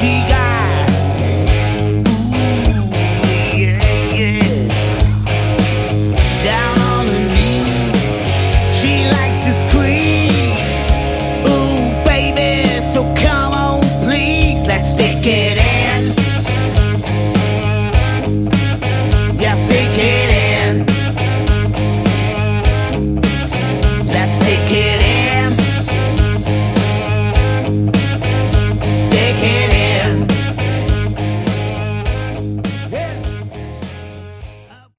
she got. Ooh, yeah, yeah. Down on her knees, she likes to squeeze. Ooh, baby, so come on, please, let's take it.